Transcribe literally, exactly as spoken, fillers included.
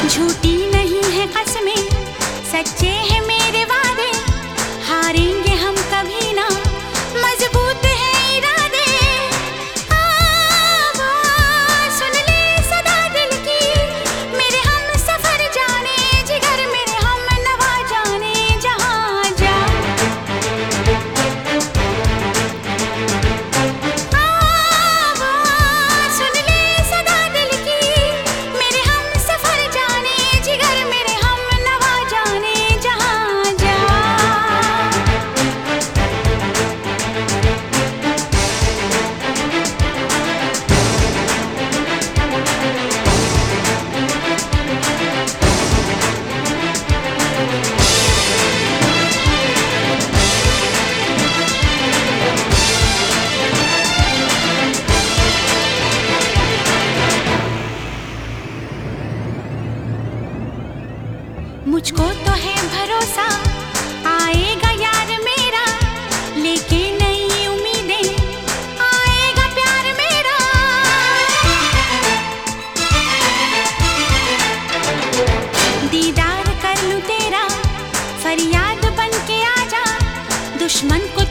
झूठी नहीं है कसमें, सच्चे हैं मेरे वादे, हारेंगे हम कभी ना, मजबूत है इरादे। आवाज़ सुन ले सदा दिल की, मेरे हम सफर जाने जिगर, मेरे हम नवा जाने जहाँ जा। आवाज़ सुन ले सदा दिल की, मेरे हम सफर जाने जिगर, मेरे हम नवा जाने जहाँ जा। मुझको तो है भरोसा आएगा यार मेरा, लेके नई उम्मीदें आएगा प्यार मेरा। दीदार कर लूं तेरा, फरियाद बन के आजा, दुश्मन को